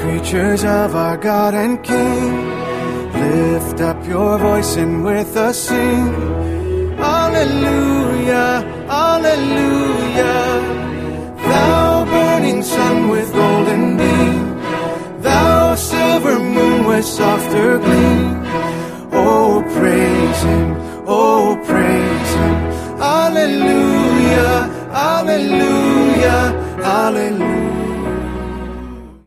creatures of our God and King, lift up your voice and with us sing. Alleluia, alleluia. Thou burning sun with golden beam, thou silver moon with softer gleam. Oh, praise him, oh, praise him. Alleluia, alleluia, alleluia.